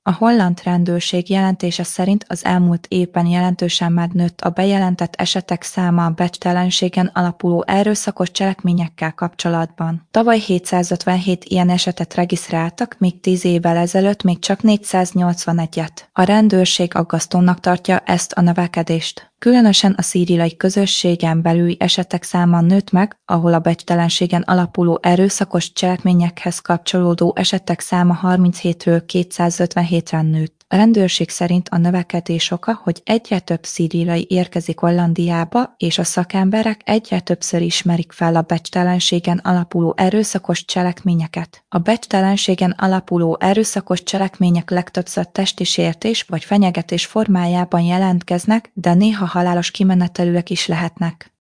A holland rendőrség jelentése szerint az elmúlt évben jelentősen megnőtt a bejelentett esetek száma a becstelenségen alapuló erőszakos cselekményekkel kapcsolatban. Tavaly 757 ilyen esetet regisztráltak, míg 10 évvel ezelőtt még csak 481-et. A rendőrség aggasztónak tartja ezt a növekedést. Különösen a szíriai közösségen belüli esetek száma nőtt meg, ahol a becstelenségen alapuló erőszakos cselekményekhez kapcsolódó esetek száma 37-ről 257-re nőtt. A rendőrség szerint a növekedés oka, hogy egyre több szíriai érkezik Hollandiába, és a szakemberek egyre többször ismerik fel a becstelenségen alapuló erőszakos cselekményeket. A becstelenségen alapuló erőszakos cselekmények legtöbbször testi sértés vagy fenyegetés formájában jelentkeznek, de néha halálos kimenetelűek is lehetnek.